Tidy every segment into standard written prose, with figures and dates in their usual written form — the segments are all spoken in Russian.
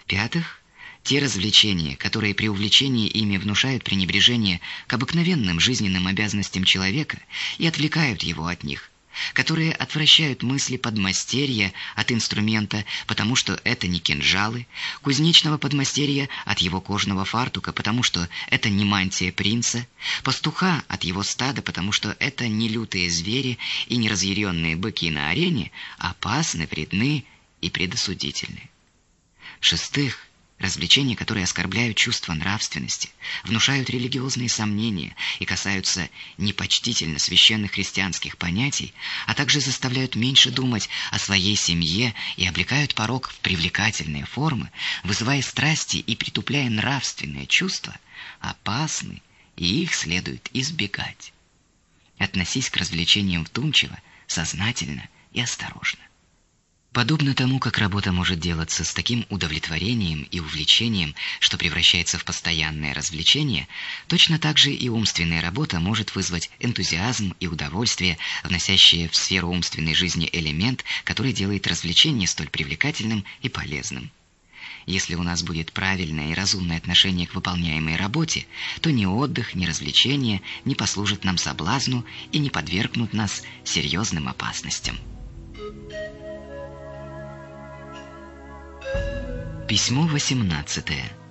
В-пятых, те развлечения, которые при увлечении ими внушают пренебрежение к обыкновенным жизненным обязанностям человека и отвлекают его от них, которые отвращают мысли подмастерья от инструмента, потому что это не кинжалы, кузнечного подмастерья от его кожаного фартука, потому что это не мантия принца, пастуха от его стада, потому что это не лютые звери и не разъяренные быки на арене, опасны, вредны и предосудительны. В-шестых, развлечения, которые оскорбляют чувство нравственности, внушают религиозные сомнения и касаются непочтительно священных христианских понятий, а также заставляют меньше думать о своей семье и облекают порок в привлекательные формы, вызывая страсти и притупляя нравственные чувства, опасны, и их следует избегать. Относись к развлечениям вдумчиво, сознательно и осторожно. Подобно тому, как работа может делаться с таким удовлетворением и увлечением, что превращается в постоянное развлечение, точно так же и умственная работа может вызвать энтузиазм и удовольствие, вносящие в сферу умственной жизни элемент, который делает развлечение столь привлекательным и полезным. Если у нас будет правильное и разумное отношение к выполняемой работе, то ни отдых, ни развлечения не послужат нам соблазну и не подвергнут нас серьезным опасностям. Письмо 18.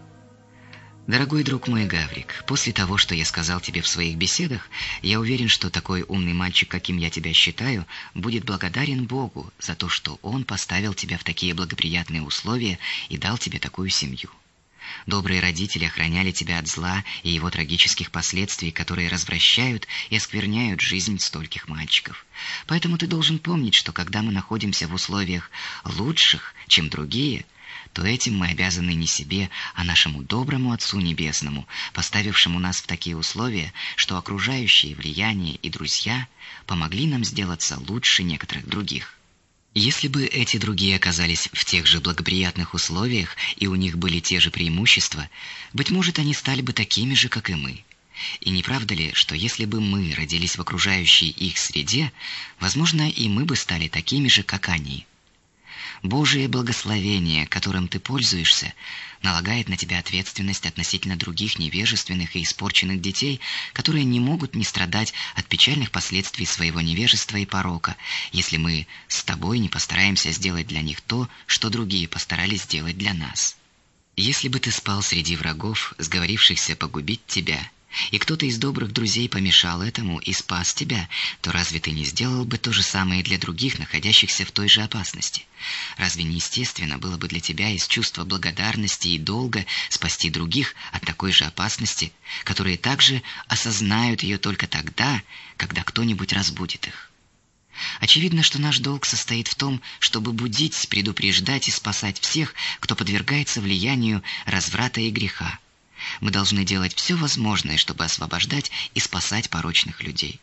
Дорогой друг мой Гаврик, после того, что я сказал тебе в своих беседах, я уверен, что такой умный мальчик, каким я тебя считаю, будет благодарен Богу за то, что Он поставил тебя в такие благоприятные условия и дал тебе такую семью. Добрые родители охраняли тебя от зла и его трагических последствий, которые развращают и оскверняют жизнь стольких мальчиков. Поэтому ты должен помнить, что когда мы находимся в условиях лучших, чем другие, то этим мы обязаны не себе, а нашему доброму Отцу Небесному, поставившему нас в такие условия, что окружающие влияние и друзья помогли нам сделаться лучше некоторых других. Если бы эти другие оказались в тех же благоприятных условиях и у них были те же преимущества, быть может, они стали бы такими же, как и мы. И не правда ли, что если бы мы родились в окружающей их среде, возможно, и мы бы стали такими же, как они? Божие благословение, которым ты пользуешься, налагает на тебя ответственность относительно других невежественных и испорченных детей, которые не могут не страдать от печальных последствий своего невежества и порока, если мы с тобой не постараемся сделать для них то, что другие постарались сделать для нас. Если бы ты спал среди врагов, сговорившихся погубить тебя, и кто-то из добрых друзей помешал этому и спас тебя, то разве ты не сделал бы то же самое и для других, находящихся в той же опасности? Разве не естественно было бы для тебя из чувства благодарности и долга спасти других от такой же опасности, которые также осознают ее только тогда, когда кто-нибудь разбудит их? Очевидно, что наш долг состоит в том, чтобы будить, предупреждать и спасать всех, кто подвергается влиянию разврата и греха. Мы должны делать все возможное, чтобы освобождать и спасать порочных людей.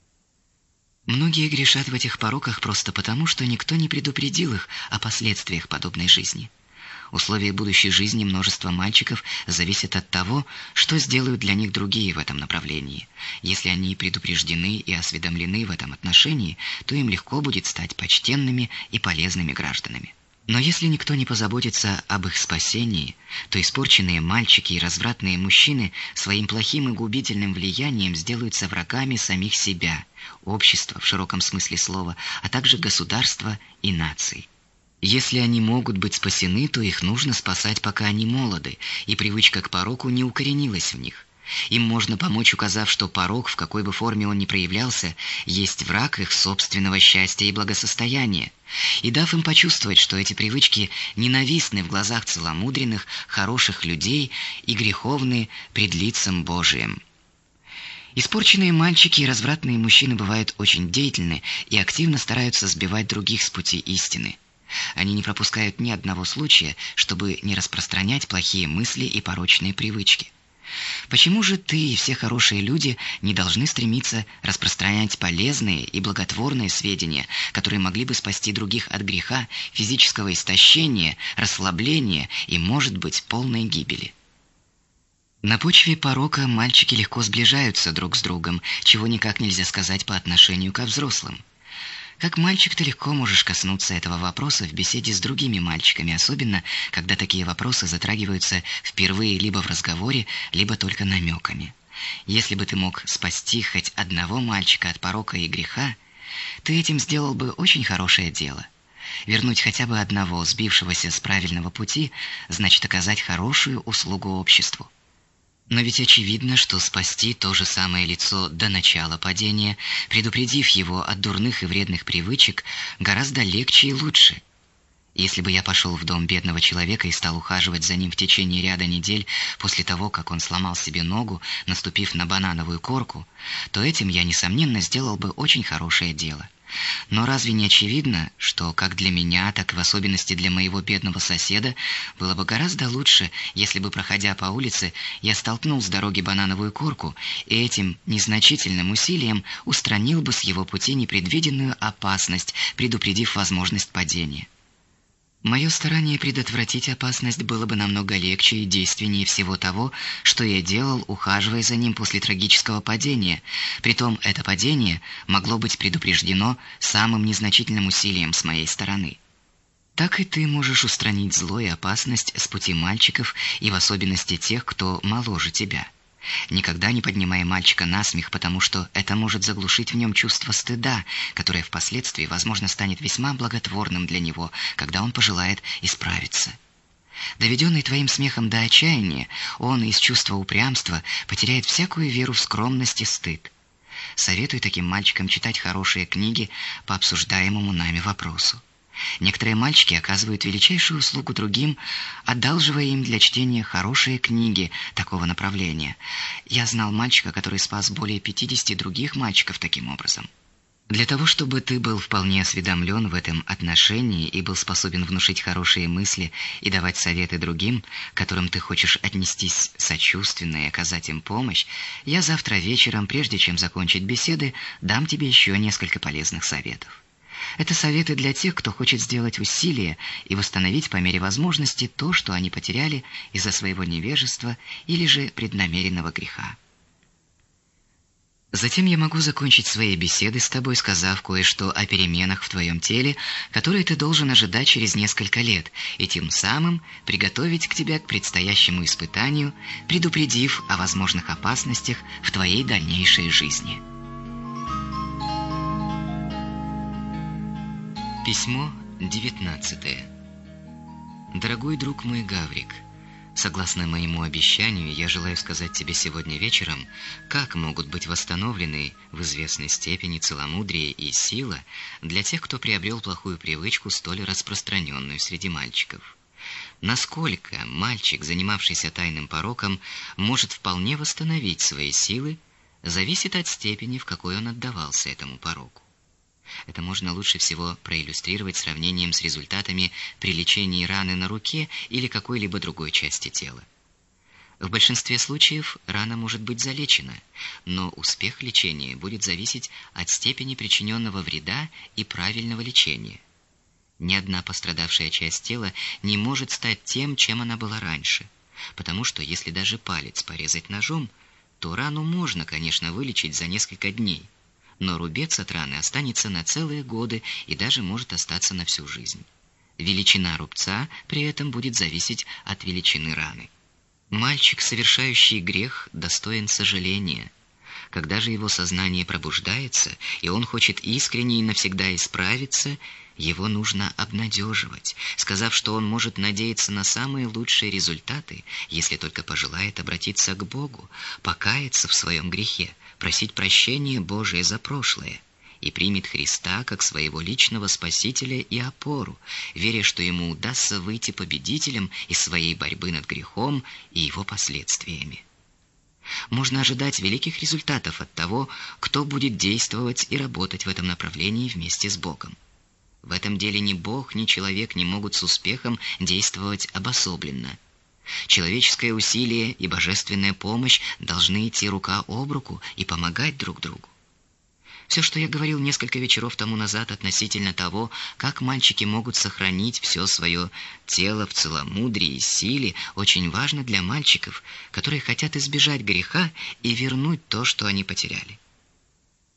Многие грешат в этих пороках просто потому, что никто не предупредил их о последствиях подобной жизни. Условия будущей жизни множества мальчиков зависят от того, что сделают для них другие в этом направлении. Если они предупреждены и осведомлены в этом отношении, то им легко будет стать почтенными и полезными гражданами. Но если никто не позаботится об их спасении, то испорченные мальчики и развратные мужчины своим плохим и губительным влиянием сделаются врагами самих себя, общества в широком смысле слова, а также государства и наций. Если они могут быть спасены, то их нужно спасать, пока они молоды, и привычка к пороку не укоренилась в них. Им можно помочь, указав, что порок, в какой бы форме он ни проявлялся, есть враг их собственного счастья и благосостояния, и дав им почувствовать, что эти привычки ненавистны в глазах целомудренных, хороших людей и греховны пред лицем Божиим. Испорченные мальчики и развратные мужчины бывают очень деятельны и активно стараются сбивать других с пути истины. Они не пропускают ни одного случая, чтобы не распространять плохие мысли и порочные привычки. Почему же ты и все хорошие люди не должны стремиться распространять полезные и благотворные сведения, которые могли бы спасти других от греха, физического истощения, расслабления и, может быть, полной гибели? На почве порока мальчики легко сближаются друг с другом, чего никак нельзя сказать по отношению ко взрослым. Как мальчик ты легко можешь коснуться этого вопроса в беседе с другими мальчиками, особенно когда такие вопросы затрагиваются впервые либо в разговоре, либо только намеками. Если бы ты мог спасти хоть одного мальчика от порока и греха, ты этим сделал бы очень хорошее дело. Вернуть хотя бы одного сбившегося с правильного пути значит оказать хорошую услугу обществу. Но ведь очевидно, что спасти то же самое лицо до начала падения, предупредив его от дурных и вредных привычек, гораздо легче и лучше. Если бы я пошел в дом бедного человека и стал ухаживать за ним в течение ряда недель после того, как он сломал себе ногу, наступив на банановую корку, то этим я, несомненно, сделал бы очень хорошее дело. Но разве не очевидно, что как для меня, так и в особенности для моего бедного соседа было бы гораздо лучше, если бы, проходя по улице, я столкнул с дороги банановую корку и этим незначительным усилием устранил бы с его пути непредвиденную опасность, предупредив возможность падения? Мое старание предотвратить опасность было бы намного легче и действеннее всего того, что я делал, ухаживая за ним после трагического падения. Притом это падение могло быть предупреждено самым незначительным усилием с моей стороны. Так и ты можешь устранить зло и опасность с пути мальчиков, и в особенности тех, кто моложе тебя. Никогда не поднимай мальчика на смех, потому что это может заглушить в нем чувство стыда, которое впоследствии, возможно, станет весьма благотворным для него, когда он пожелает исправиться. Доведенный твоим смехом до отчаяния, он из чувства упрямства потеряет всякую веру в скромность и стыд. Советую таким мальчикам читать хорошие книги по обсуждаемому нами вопросу. Некоторые мальчики оказывают величайшую услугу другим, одалживая им для чтения хорошие книги такого направления. Я знал мальчика, который спас более 50 других мальчиков таким образом. Для того, чтобы ты был вполне осведомлен в этом отношении и был способен внушить хорошие мысли и давать советы другим, к которым ты хочешь отнестись сочувственно и оказать им помощь, я завтра вечером, прежде чем закончить беседы, дам тебе еще несколько полезных советов. Это советы для тех, кто хочет сделать усилие и восстановить по мере возможности то, что они потеряли из-за своего невежества или же преднамеренного греха. Затем я могу закончить свои беседы с тобой, сказав кое-что о переменах в твоем теле, которые ты должен ожидать через несколько лет, и тем самым приготовить к тебе к предстоящему испытанию, предупредив о возможных опасностях в твоей дальнейшей жизни. Письмо 19. Дорогой друг мой Гаврик, согласно моему обещанию, я желаю сказать тебе сегодня вечером, как могут быть восстановлены в известной степени целомудрие и сила для тех, кто приобрел плохую привычку, столь распространенную среди мальчиков. Насколько мальчик, занимавшийся тайным пороком, может вполне восстановить свои силы, зависит от степени, в какой он отдавался этому пороку. Это можно лучше всего проиллюстрировать сравнением с результатами при лечении раны на руке или какой-либо другой части тела. В большинстве случаев рана может быть залечена, но успех лечения будет зависеть от степени причиненного вреда и правильного лечения. Ни одна пострадавшая часть тела не может стать тем, чем она была раньше, потому что если даже палец порезать ножом, то рану можно, конечно, вылечить за несколько дней, но рубец от раны останется на целые годы и даже может остаться на всю жизнь. Величина рубца при этом будет зависеть от величины раны. Мальчик, совершающий грех, достоин сожаления. Когда же его сознание пробуждается, и он хочет искренне и навсегда исправиться, его нужно обнадеживать, сказав, что он может надеяться на самые лучшие результаты, если только пожелает обратиться к Богу, покаяться в своем грехе, просить прощения Божие за прошлое и примет Христа как своего личного Спасителя и опору, веря, что ему удастся выйти победителем из своей борьбы над грехом и его последствиями. Можно ожидать великих результатов от того, кто будет действовать и работать в этом направлении вместе с Богом. В этом деле ни Бог, ни человек не могут с успехом действовать обособленно. Человеческое усилие и божественная помощь должны идти рука об руку и помогать друг другу. Все, что я говорил несколько вечеров тому назад относительно того, как мальчики могут сохранить все свое тело в целомудрии и силе, очень важно для мальчиков, которые хотят избежать греха и вернуть то, что они потеряли. В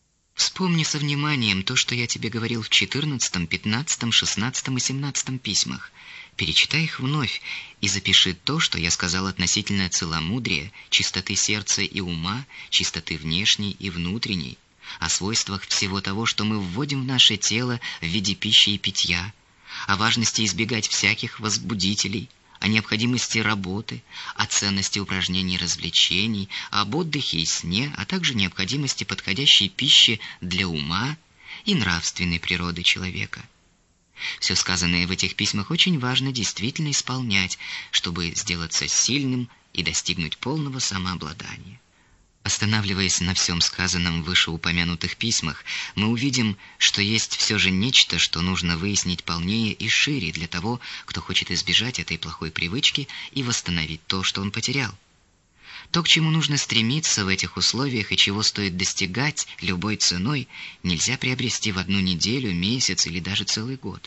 Вспомни со вниманием то, что я тебе говорил в 14, 15, 16 и 17 письмах. Перечитай их вновь и запиши то, что я сказал относительно целомудрия, чистоты сердца и ума, чистоты внешней и внутренней, о свойствах всего того, что мы вводим в наше тело в виде пищи и питья, о важности избегать всяких возбудителей, о необходимости работы, о ценности упражнений и развлечений, об отдыхе и сне, а также необходимости подходящей пищи для ума и нравственной природы человека. Все сказанное в этих письмах очень важно действительно исполнять, чтобы сделаться сильным и достигнуть полного самообладания. Останавливаясь на всем сказанном в вышеупомянутых письмах, мы увидим, что есть все же нечто, что нужно выяснить полнее и шире для того, кто хочет избежать этой плохой привычки и восстановить то, что он потерял. То, к чему нужно стремиться в этих условиях и чего стоит достигать любой ценой, нельзя приобрести в одну неделю, месяц или даже целый год.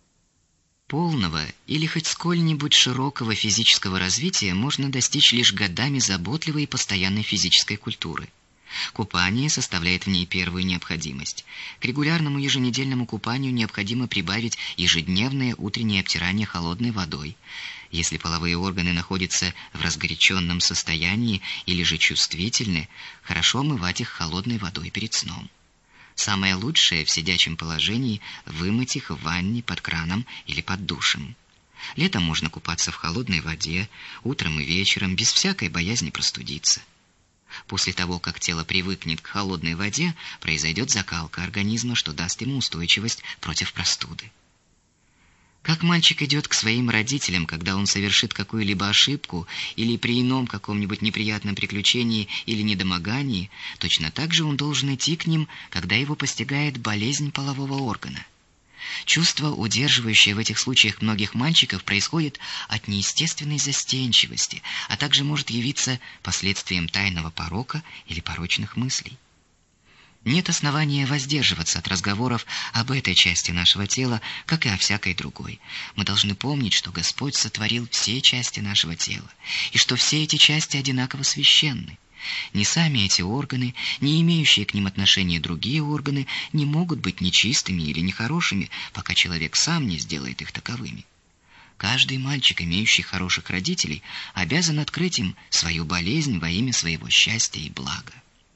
Полного или хоть сколь-нибудь широкого физического развития можно достичь лишь годами заботливой и постоянной физической культуры. Купание составляет в ней первую необходимость. К регулярному еженедельному купанию необходимо прибавить ежедневное утреннее обтирание холодной водой. Если половые органы находятся в разгоряченном состоянии или же чувствительны, хорошо омывать их холодной водой перед сном. Самое лучшее в сидячем положении – вымыть их в ванне, под краном или под душем. Летом можно купаться в холодной воде, утром и вечером, без всякой боязни простудиться. После того, как тело привыкнет к холодной воде, произойдет закалка организма, что даст ему устойчивость против простуды. Как мальчик идет к своим родителям, когда он совершит какую-либо ошибку или при ином каком-нибудь неприятном приключении или недомогании, точно так же он должен идти к ним, когда его постигает болезнь полового органа. Чувство, удерживающее в этих случаях многих мальчиков, происходит от неестественной застенчивости, а также может явиться последствием тайного порока или порочных мыслей. Нет основания воздерживаться от разговоров об этой части нашего тела, как и о всякой другой. Мы должны помнить, что Господь сотворил все части нашего тела, и что все эти части одинаково священны. Ни сами эти органы, ни имеющие к ним отношение другие органы не могут быть нечистыми или нехорошими, пока человек сам не сделает их таковыми. Каждый мальчик, имеющий хороших родителей, обязан открыть им свою болезнь во имя своего счастья и блага.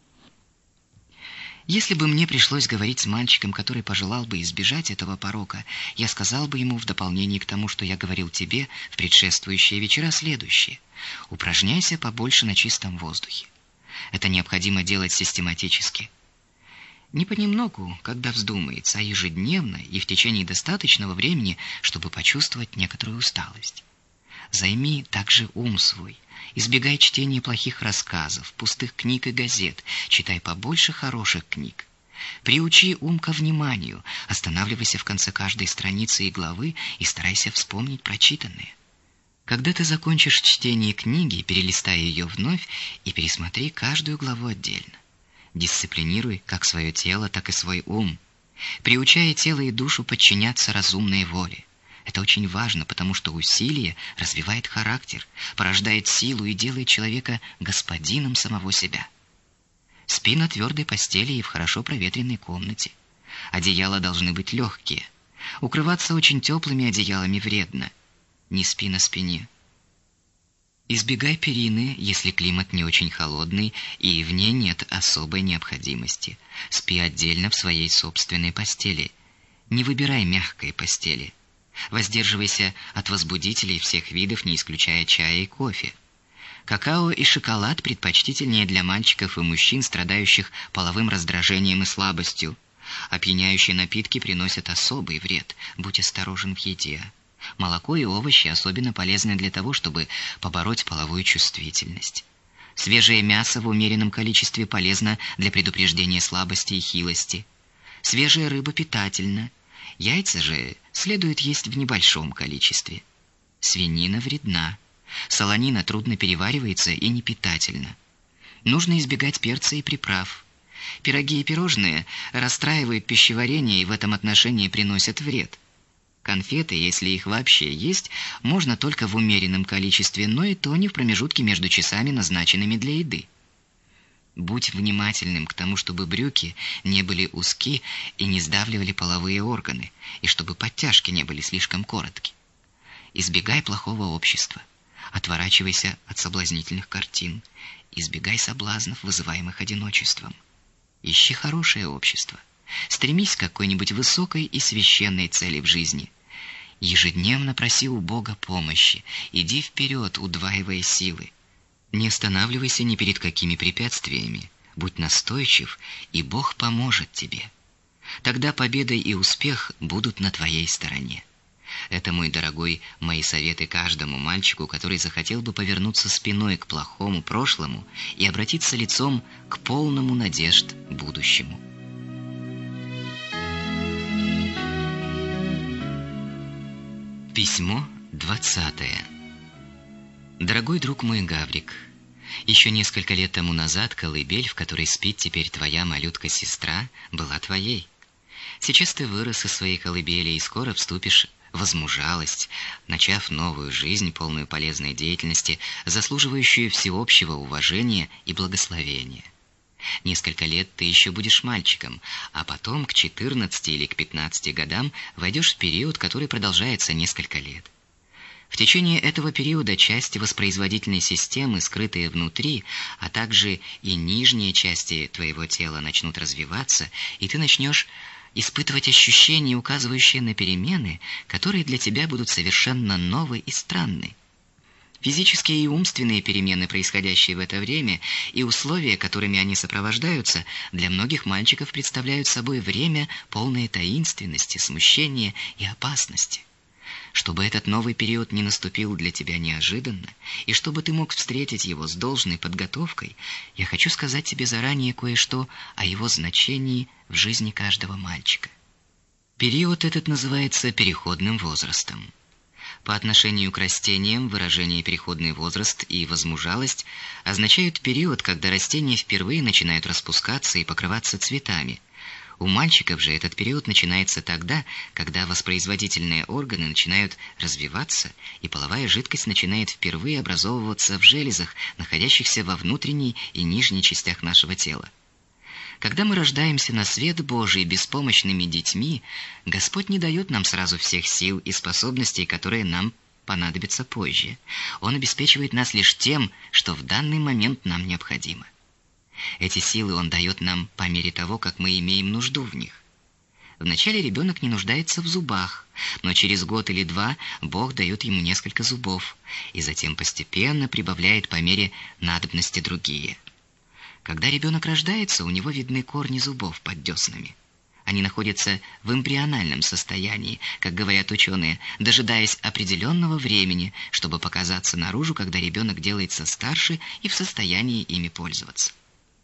Если бы мне пришлось говорить с мальчиком, который пожелал бы избежать этого порока, я сказал бы ему в дополнение к тому, что я говорил тебе в предшествующие вечера, следующее: упражняйся побольше на чистом воздухе. Это необходимо делать систематически. Не понемногу, когда вздумается, а ежедневно и в течение достаточного времени, чтобы почувствовать некоторую усталость. Займи также ум свой. Избегай чтения плохих рассказов, пустых книг и газет, читай побольше хороших книг. Приучи ум ко вниманию, останавливайся в конце каждой страницы и главы и старайся вспомнить прочитанное. Когда ты закончишь чтение книги, перелистай ее вновь и пересмотри каждую главу отдельно. Дисциплинируй как свое тело, так и свой ум. Приучай тело и душу подчиняться разумной воле. Это очень важно, потому что усилие развивает характер, порождает силу и делает человека господином самого себя. Спи на твердой постели и в хорошо проветренной комнате. Одеяла должны быть легкие. Укрываться очень теплыми одеялами вредно. Не спи на спине. Избегай перины, если климат не очень холодный и в ней нет особой необходимости. Спи отдельно в своей собственной постели. Не выбирай мягкой постели. Воздерживайся от возбудителей всех видов, не исключая чая и кофе. Какао и шоколад предпочтительнее для мальчиков и мужчин, страдающих половым раздражением и слабостью. Опьяняющие напитки приносят особый вред. Будь осторожен в еде. Молоко и овощи особенно полезны для того, чтобы побороть половую чувствительность. Свежее мясо в умеренном количестве полезно для предупреждения слабости и хилости. Свежая рыба питательна. Яйца же следует есть в небольшом количестве. Свинина вредна. Солонина трудно переваривается и не питательна. Нужно избегать перца и приправ. Пироги и пирожные расстраивают пищеварение и в этом отношении приносят вред. Конфеты, если их вообще есть, можно только в умеренном количестве, но и то не в промежутке между часами, назначенными для еды. Будь внимательным к тому, чтобы брюки не были узки и не сдавливали половые органы, и чтобы подтяжки не были слишком коротки. Избегай плохого общества. Отворачивайся от соблазнительных картин. Избегай соблазнов, вызываемых одиночеством. Ищи хорошее общество. Стремись к какой-нибудь высокой и священной цели в жизни. Ежедневно проси у Бога помощи. Иди вперед, удваивая силы. Не останавливайся ни перед какими препятствиями. Будь настойчив, и Бог поможет тебе. Тогда победа и успех будут на твоей стороне. Это, мой дорогой, мои советы каждому мальчику, который захотел бы повернуться спиной к плохому прошлому и обратиться лицом к полному надежд будущему. Письмо 20. Дорогой друг мой Гаврик, еще несколько лет тому назад колыбель, в которой спит теперь твоя малютка-сестра, была твоей. Сейчас ты вырос из своей колыбели и скоро вступишь в возмужалость, начав новую жизнь, полную полезной деятельности, заслуживающую всеобщего уважения и благословения. Несколько лет ты еще будешь мальчиком, а потом к 14 или к 15 годам войдешь в период, который продолжается несколько лет. В течение этого периода части воспроизводительной системы, скрытые внутри, а также и нижние части твоего тела начнут развиваться, и ты начнешь испытывать ощущения, указывающие на перемены, которые для тебя будут совершенно новые и странные. Физические и умственные перемены, происходящие в это время, и условия, которыми они сопровождаются, для многих мальчиков представляют собой время, полное таинственности, смущения и опасности. Чтобы этот новый период не наступил для тебя неожиданно, и чтобы ты мог встретить его с должной подготовкой, я хочу сказать тебе заранее кое-что о его значении в жизни каждого мальчика. Период этот называется переходным возрастом. По отношению к растениям выражение «переходный возраст» и «возмужалость» означают период, когда растения впервые начинают распускаться и покрываться цветами. У мальчиков же этот период начинается тогда, когда воспроизводительные органы начинают развиваться, и половая жидкость начинает впервые образовываться в железах, находящихся во внутренней и нижней частях нашего тела. Когда мы рождаемся на свет Божий беспомощными детьми, Господь не дает нам сразу всех сил и способностей, которые нам понадобятся позже. Он обеспечивает нас лишь тем, что в данный момент нам необходимо. Эти силы Он дает нам по мере того, как мы имеем нужду в них. Вначале ребенок не нуждается в зубах, но через год или два Бог дает ему несколько зубов, и затем постепенно прибавляет по мере надобности другие. Когда ребенок рождается, у него видны корни зубов под деснами. Они находятся в эмбриональном состоянии, как говорят ученые, дожидаясь определенного времени, чтобы показаться наружу, когда ребенок делается старше и в состоянии ими пользоваться.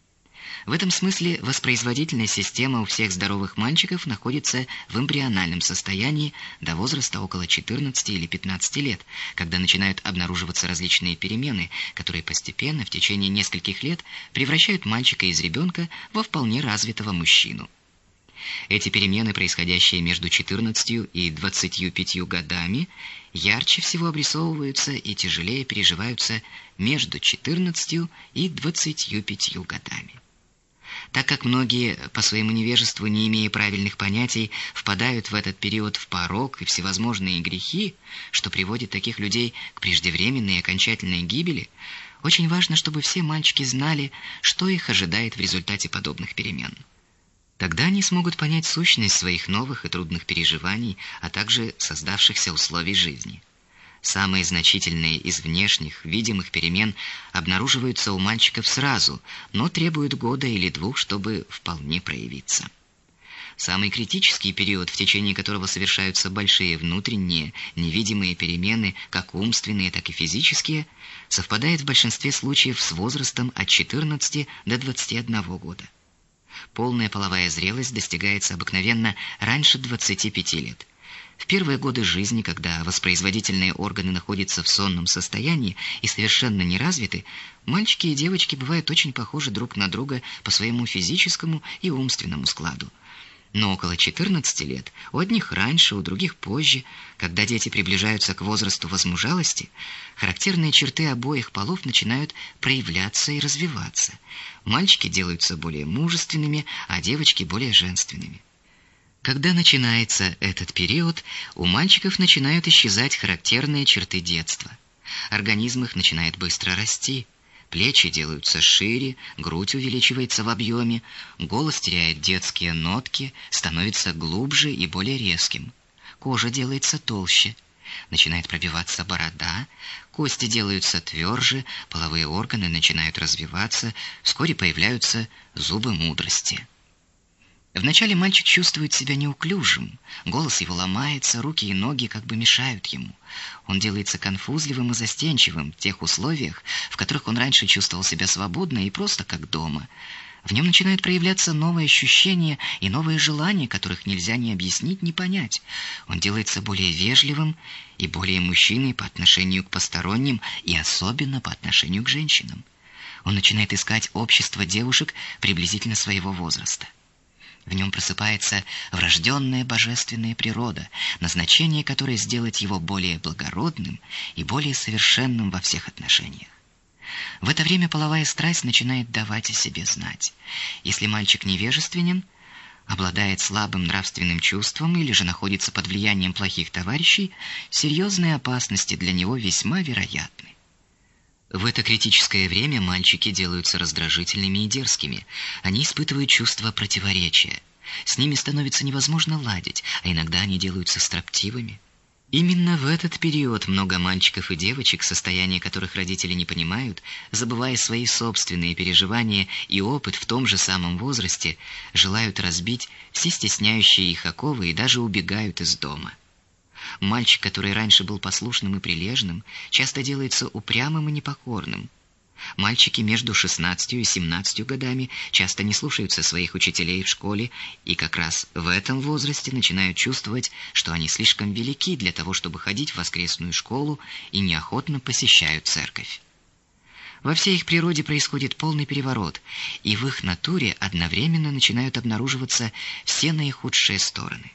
В этом смысле воспроизводительная система у всех здоровых мальчиков находится в эмбриональном состоянии до возраста около 14 или 15 лет, когда начинают обнаруживаться различные перемены, которые постепенно в течение нескольких лет превращают мальчика из ребенка во вполне развитого мужчину. Эти перемены, происходящие между 14 и 25 годами, ярче всего обрисовываются и тяжелее переживаются между 14 и 25 годами. Так как многие, по своему невежеству, не имея правильных понятий, впадают в этот период в порок и всевозможные грехи, что приводит таких людей к преждевременной и окончательной гибели, очень важно, чтобы все мальчики знали, что их ожидает в результате подобных перемен. Тогда они смогут понять сущность своих новых и трудных переживаний, а также создавшихся условий жизни. Самые значительные из внешних, видимых перемен обнаруживаются у мальчиков сразу, но требуют года или двух, чтобы вполне проявиться. Самый критический период, в течение которого совершаются большие внутренние, невидимые перемены, как умственные, так и физические, совпадает в большинстве случаев с возрастом от 14 до 21 года. Полная половая зрелость достигается обыкновенно раньше 25 лет. В первые годы жизни, когда воспроизводительные органы находятся в сонном состоянии и совершенно не развиты, мальчики и девочки бывают очень похожи друг на друга по своему физическому и умственному складу. Но около 14 лет, у одних раньше, у других позже, когда дети приближаются к возрасту возмужалости, характерные черты обоих полов начинают проявляться и развиваться. Мальчики делаются более мужественными, а девочки более женственными. Когда начинается этот период, у мальчиков начинают исчезать характерные черты детства. Организм их начинает быстро расти. Плечи делаются шире, грудь увеличивается в объеме, голос теряет детские нотки, становится глубже и более резким. Кожа делается толще, начинает пробиваться борода, кости делаются тверже, половые органы начинают развиваться, вскоре появляются зубы мудрости. Вначале мальчик чувствует себя неуклюжим, голос его ломается, руки и ноги как бы мешают ему. Он делается конфузливым и застенчивым в тех условиях, в которых он раньше чувствовал себя свободно и просто как дома. В нем начинают проявляться новые ощущения и новые желания, которых нельзя ни объяснить, ни понять. Он делается более вежливым и более мужчиной по отношению к посторонним и особенно по отношению к женщинам. Он начинает искать общество девушек приблизительно своего возраста. В нем просыпается врожденная божественная природа, назначение которой сделать его более благородным и более совершенным во всех отношениях. В это время половая страсть начинает давать о себе знать. Если мальчик невежественен, обладает слабым нравственным чувством или же находится под влиянием плохих товарищей, серьезные опасности для него весьма вероятны. В это критическое время мальчики делаются раздражительными и дерзкими. Они испытывают чувство противоречия. С ними становится невозможно ладить, а иногда они делаются строптивыми. Именно в этот период много мальчиков и девочек, состояние которых родители не понимают, забывая свои собственные переживания и опыт в том же самом возрасте, желают разбить все стесняющие их оковы и даже убегают из дома. Мальчик, который раньше был послушным и прилежным, часто делается упрямым и непокорным. Мальчики между 16 и 17 годами часто не слушаются своих учителей в школе и как раз в этом возрасте начинают чувствовать, что они слишком велики для того, чтобы ходить в воскресную школу и неохотно посещают церковь. Во всей их природе происходит полный переворот, и в их натуре одновременно начинают обнаруживаться все наихудшие стороны.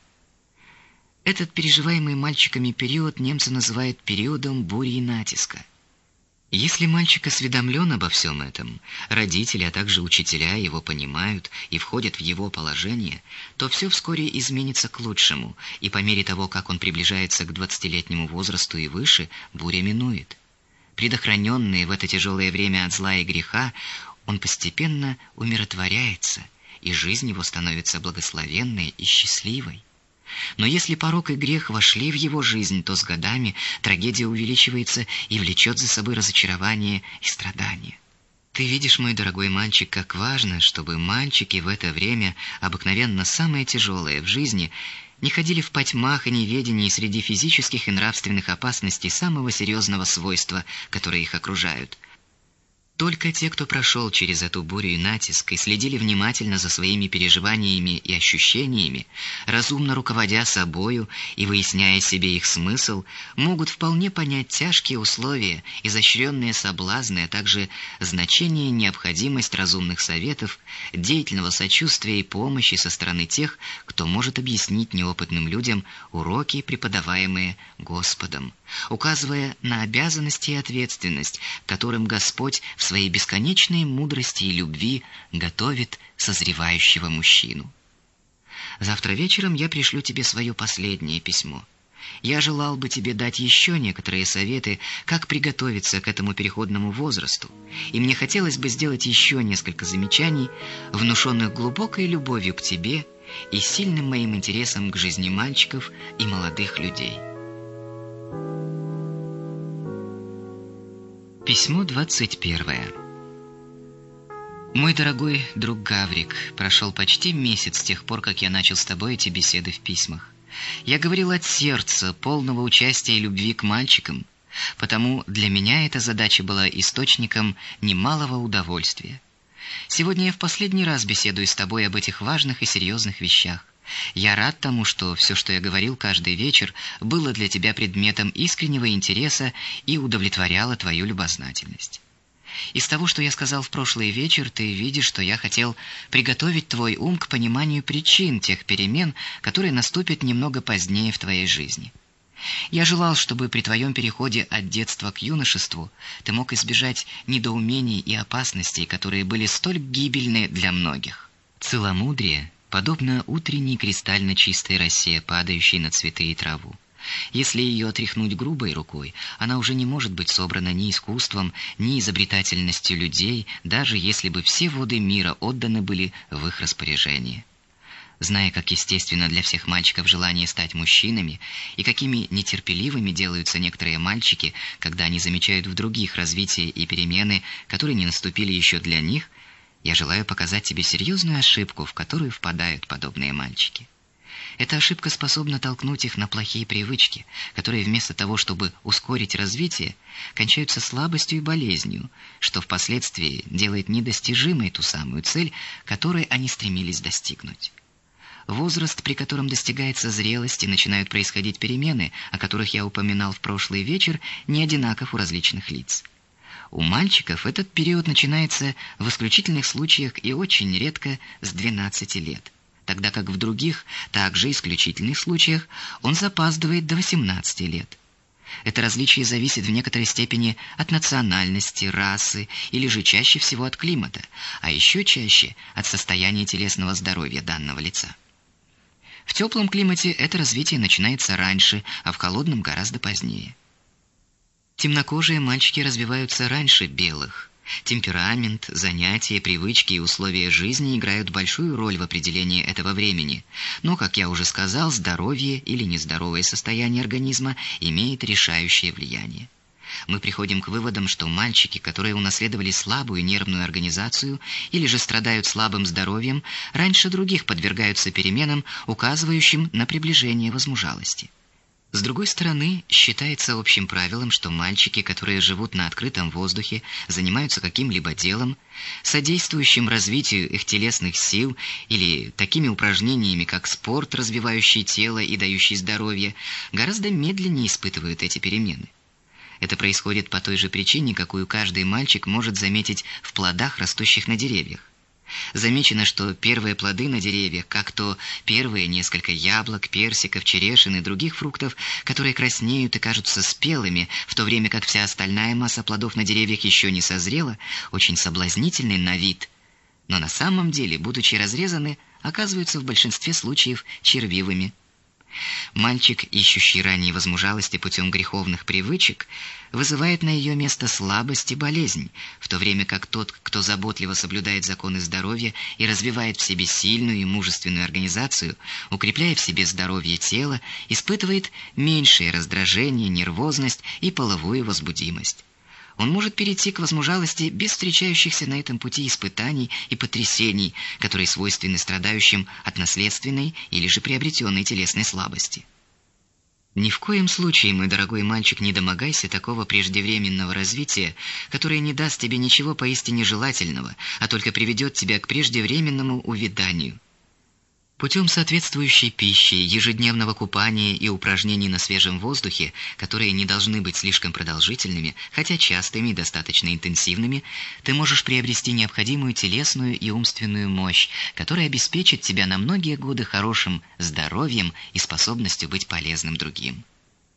Этот переживаемый мальчиками период немцы называют периодом бури и натиска. Если мальчик осведомлен обо всем этом, родители, а также учителя его понимают и входят в его положение, то все вскоре изменится к лучшему, и по мере того, как он приближается к 20-летнему возрасту и выше, буря минует. Предохраненный в это тяжелое время от зла и греха, он постепенно умиротворяется, и жизнь его становится благословенной и счастливой. Но если порок и грех вошли в его жизнь, то с годами трагедия увеличивается и влечет за собой разочарование и страдания. Ты видишь, мой дорогой мальчик, как важно, чтобы мальчики в это время, обыкновенно самое тяжелое в жизни, не ходили в потьмах и неведении среди физических и нравственных опасностей самого серьезного свойства, которые их окружают. Только те, кто прошел через эту бурю и натиск и следили внимательно за своими переживаниями и ощущениями, разумно руководя собою и выясняя себе их смысл, могут вполне понять тяжкие условия, изощренные соблазны, а также значение и необходимость разумных советов, деятельного сочувствия и помощи со стороны тех, кто может объяснить неопытным людям уроки, преподаваемые Господом, указывая на обязанности и ответственность, которым Господь в своей бесконечной мудрости и любви готовит созревающего мужчину. Завтра вечером я пришлю тебе свое последнее письмо. Я желал бы тебе дать еще некоторые советы, как приготовиться к этому переходному возрасту, и мне хотелось бы сделать еще несколько замечаний, внушенных глубокой любовью к тебе и сильным моим интересом к жизни мальчиков и молодых людей. Письмо 21. Мой дорогой друг Гаврик, прошел почти месяц с тех пор, как я начал с тобой эти беседы в письмах. Я говорил от сердца, полного участия и любви к мальчикам, потому для меня эта задача была источником немалого удовольствия. Сегодня я в последний раз беседую с тобой об этих важных и серьезных вещах. Я рад тому, что все, что я говорил каждый вечер, было для тебя предметом искреннего интереса и удовлетворяло твою любознательность. Из того, что я сказал в прошлый вечер, ты видишь, что я хотел приготовить твой ум к пониманию причин тех перемен, которые наступят немного позднее в твоей жизни. Я желал, чтобы при твоем переходе от детства к юношеству ты мог избежать недоумений и опасностей, которые были столь гибельны для многих. Целомудрие подобно утренней кристально чистой росе, падающей на цветы и траву. Если ее отряхнуть грубой рукой, она уже не может быть собрана ни искусством, ни изобретательностью людей, даже если бы все воды мира отданы были в их распоряжение. Зная, как естественно для всех мальчиков желание стать мужчинами, и какими нетерпеливыми делаются некоторые мальчики, когда они замечают в других развитие и перемены, которые не наступили еще для них, я желаю показать тебе серьезную ошибку, в которую впадают подобные мальчики. Эта ошибка способна толкнуть их на плохие привычки, которые вместо того, чтобы ускорить развитие, кончаются слабостью и болезнью, что впоследствии делает недостижимой ту самую цель, которой они стремились достигнуть. Возраст, при котором достигается зрелость и начинают происходить перемены, о которых я упоминал в прошлый вечер, не одинаков у различных лиц. У мальчиков этот период начинается в исключительных случаях и очень редко с 12 лет. Тогда как в других, также исключительных случаях, он запаздывает до 18 лет. Это различие зависит в некоторой степени от национальности, расы или же чаще всего от климата, а еще чаще от состояния телесного здоровья данного лица. В теплом климате это развитие начинается раньше, а в холодном гораздо позднее. Темнокожие мальчики развиваются раньше белых. Темперамент, занятия, привычки и условия жизни играют большую роль в определении этого времени. Но, как я уже сказал, здоровье или нездоровое состояние организма имеет решающее влияние. Мы приходим к выводам, что мальчики, которые унаследовали слабую нервную организацию или же страдают слабым здоровьем, раньше других подвергаются переменам, указывающим на приближение возмужалости. С другой стороны, считается общим правилом, что мальчики, которые живут на открытом воздухе, занимаются каким-либо делом, содействующим развитию их телесных сил или такими упражнениями, как спорт, развивающий тело и дающий здоровье, гораздо медленнее испытывают эти перемены. Это происходит по той же причине, какую каждый мальчик может заметить в плодах, растущих на деревьях. Замечено, что первые плоды на деревьях, как то первые несколько яблок, персиков, черешин и других фруктов, которые краснеют и кажутся спелыми, в то время как вся остальная масса плодов на деревьях еще не созрела, очень соблазнительны на вид, но на самом деле, будучи разрезаны, оказываются в большинстве случаев червивыми. Мальчик, ищущий ранней возмужалости путем греховных привычек, вызывает на ее место слабость и болезнь, в то время как тот, кто заботливо соблюдает законы здоровья и развивает в себе сильную и мужественную организацию, укрепляя в себе здоровье тела, испытывает меньшее раздражение, нервозность и половую возбудимость. Он может перейти к возмужалости без встречающихся на этом пути испытаний и потрясений, которые свойственны страдающим от наследственной или же приобретенной телесной слабости. Ни в коем случае, мой дорогой мальчик, не домогайся такого преждевременного развития, которое не даст тебе ничего поистине желательного, а только приведет тебя к преждевременному увяданию. Путем соответствующей пищи, ежедневного купания и упражнений на свежем воздухе, которые не должны быть слишком продолжительными, хотя частыми и достаточно интенсивными, ты можешь приобрести необходимую телесную и умственную мощь, которая обеспечит тебя на многие годы хорошим здоровьем и способностью быть полезным другим.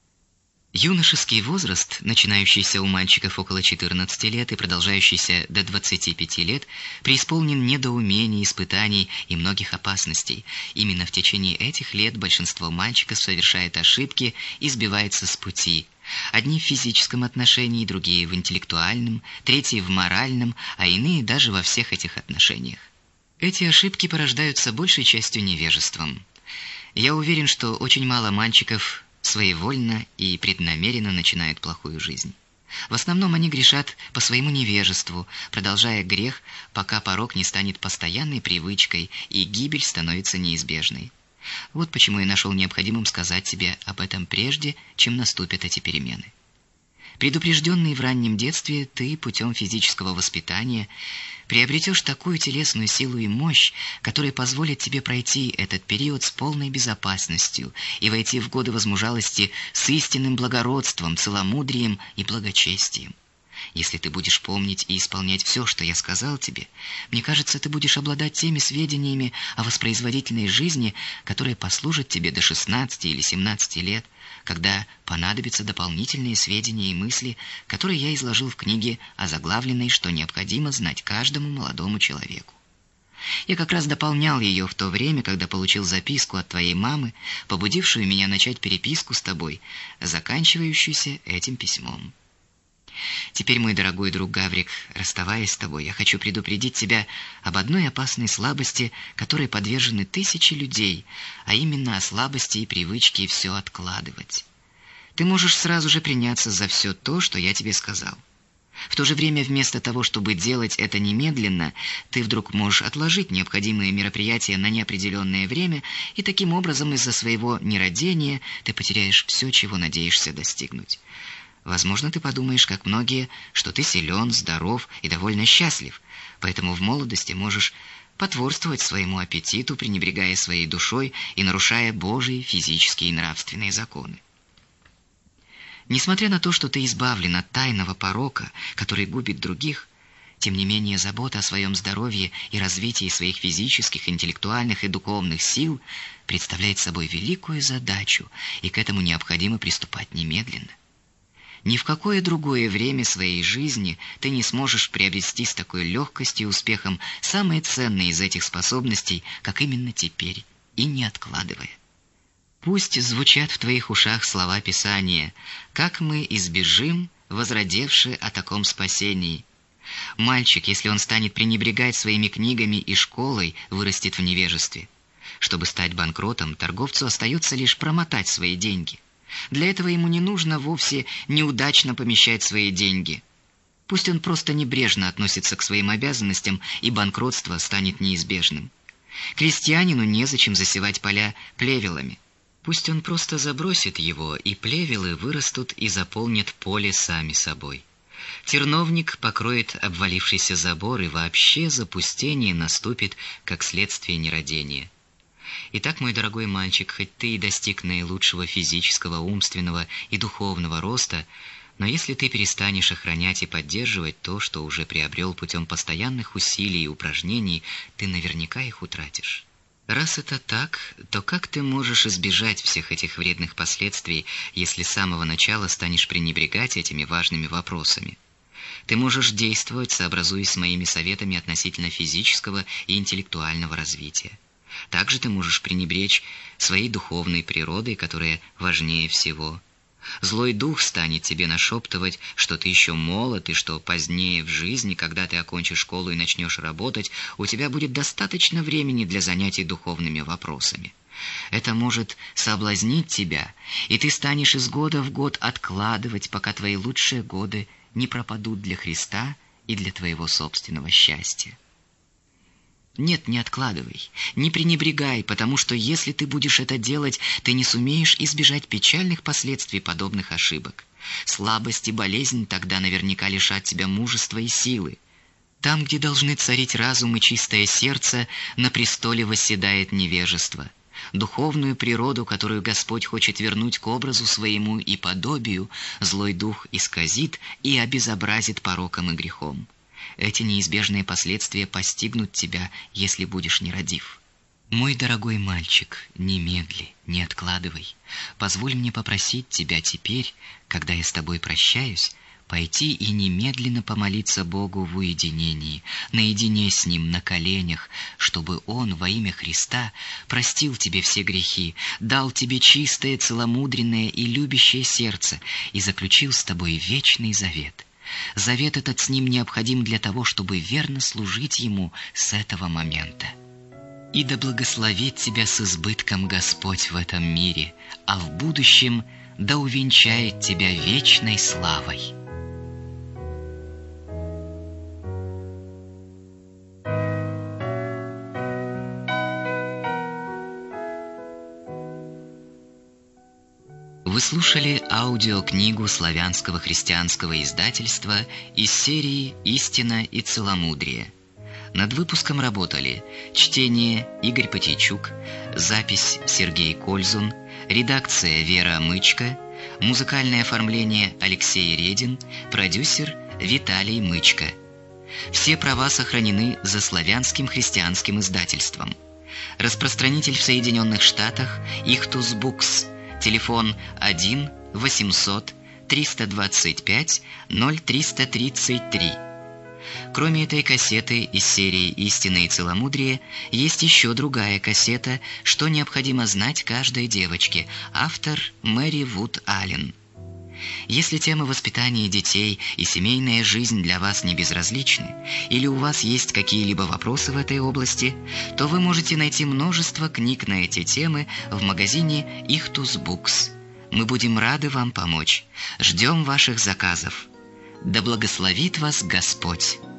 Юношеский возраст, начинающийся у мальчиков около 14 лет и продолжающийся до 25 лет, преисполнен недоумений, испытаний и многих опасностей. Именно в течение этих лет большинство мальчиков совершает ошибки и сбивается с пути. Одни в физическом отношении, другие в интеллектуальном, третьи в моральном, а иные даже во всех этих отношениях. Эти ошибки порождаются большей частью невежеством. Я уверен, что очень мало мальчиков своевольно и преднамеренно начинают плохую жизнь. В основном они грешат по своему невежеству, продолжая грех, пока порок не станет постоянной привычкой и гибель становится неизбежной. Вот почему я нашел необходимым сказать тебе об этом прежде, чем наступят эти перемены. Предупрежденный в раннем детстве, ты путем физического воспитания приобретешь такую телесную силу и мощь, которые позволят тебе пройти этот период с полной безопасностью и войти в годы возмужалости с истинным благородством, целомудрием и благочестием. Если ты будешь помнить и исполнять все, что я сказал тебе, мне кажется, ты будешь обладать теми сведениями о воспроизводительной жизни, которые послужат тебе до 16 или 17 лет, когда понадобятся дополнительные сведения и мысли, которые я изложил в книге, озаглавленной «Что необходимо знать каждому молодому человеку». Я как раз дополнял ее в то время, когда получил записку от твоей мамы, побудившую меня начать переписку с тобой, заканчивающуюся этим письмом. Теперь, мой дорогой друг Гаврик, расставаясь с тобой, я хочу предупредить тебя об одной опасной слабости, которой подвержены тысячи людей, а именно о слабости и привычке все откладывать. Ты можешь сразу же приняться за все то, что я тебе сказал. В то же время, вместо того, чтобы делать это немедленно, ты вдруг можешь отложить необходимые мероприятия на неопределенное время, и таким образом из-за своего нерадения ты потеряешь все, чего надеешься достигнуть. Возможно, ты подумаешь, как многие, что ты силен, здоров и довольно счастлив, поэтому в молодости можешь потворствовать своему аппетиту, пренебрегая своей душой и нарушая Божьи физические и нравственные законы. Несмотря на то, что ты избавлен от тайного порока, который губит других, тем не менее забота о своем здоровье и развитии своих физических, интеллектуальных и духовных сил представляет собой великую задачу, и к этому необходимо приступать немедленно. Ни в какое другое время своей жизни ты не сможешь приобрести с такой легкостью и успехом самые ценные из этих способностей, как именно теперь, и не откладывая. Пусть звучат в твоих ушах слова Писания: «Как мы избежим, возродевши о таком спасении». Мальчик, если он станет пренебрегать своими книгами и школой, вырастет в невежестве. Чтобы стать банкротом, торговцу остается лишь промотать свои деньги. Для этого ему не нужно вовсе неудачно помещать свои деньги. Пусть он просто небрежно относится к своим обязанностям, и банкротство станет неизбежным. Крестьянину незачем засевать поля плевелами. Пусть он просто забросит его, и плевелы вырастут и заполнят поле сами собой. Терновник покроет обвалившийся забор, и вообще запустение наступит как следствие нерадения. Итак, мой дорогой мальчик, хоть ты и достиг наилучшего физического, умственного и духовного роста, но если ты перестанешь охранять и поддерживать то, что уже приобрел путем постоянных усилий и упражнений, ты наверняка их утратишь. Раз это так, то как ты можешь избежать всех этих вредных последствий, если с самого начала станешь пренебрегать этими важными вопросами? Ты можешь действовать, сообразуясь с моими советами относительно физического и интеллектуального развития. Также ты можешь пренебречь своей духовной природой, которая важнее всего. Злой дух станет тебе нашептывать, что ты еще молод, и что позднее в жизни, когда ты окончишь школу и начнешь работать, у тебя будет достаточно времени для занятий духовными вопросами. Это может соблазнить тебя, и ты станешь из года в год откладывать, пока твои лучшие годы не пропадут для Христа и для твоего собственного счастья. Нет, не откладывай, не пренебрегай, потому что если ты будешь это делать, ты не сумеешь избежать печальных последствий подобных ошибок. Слабость и болезнь тогда наверняка лишат тебя мужества и силы. Там, где должны царить разум и чистое сердце, на престоле восседает невежество. Духовную природу, которую Господь хочет вернуть к образу своему и подобию, злой дух исказит и обезобразит пороком и грехом. Эти неизбежные последствия постигнут тебя, если будешь нерадив. Мой дорогой мальчик, не медли, не откладывай. Позволь мне попросить тебя теперь, когда я с тобой прощаюсь, пойти и немедленно помолиться Богу в уединении, наедине с Ним, на коленях, чтобы Он во имя Христа простил тебе все грехи, дал тебе чистое, целомудренное и любящее сердце и заключил с тобой вечный завет. Завет этот с Ним необходим для того, чтобы верно служить Ему с этого момента. И да благословит тебя с избытком Господь в этом мире, а в будущем да увенчает тебя вечной славой. Вы слушали аудиокнигу славянского христианского издательства из серии «Истина и целомудрие». Над выпуском работали чтение Игорь Потейчук, запись Сергей Кользун, редакция Вера Мычко, музыкальное оформление Алексей Редин, продюсер Виталий Мычко. Все права сохранены за славянским христианским издательством. Распространитель в Соединенных Штатах Ихтус Букс. Телефон 1 800 325 0333. Кроме этой кассеты из серии «Истина и целомудрие» есть еще другая кассета «Что необходимо знать каждой девочке», автор Мэри Вуд Аллен. Если тема воспитания детей и семейная жизнь для вас не безразличны, или у вас есть какие-либо вопросы в этой области, то вы можете найти множество книг на эти темы в магазине Ихтус Букс. Мы будем рады вам помочь. Ждем ваших заказов. Да благословит вас Господь!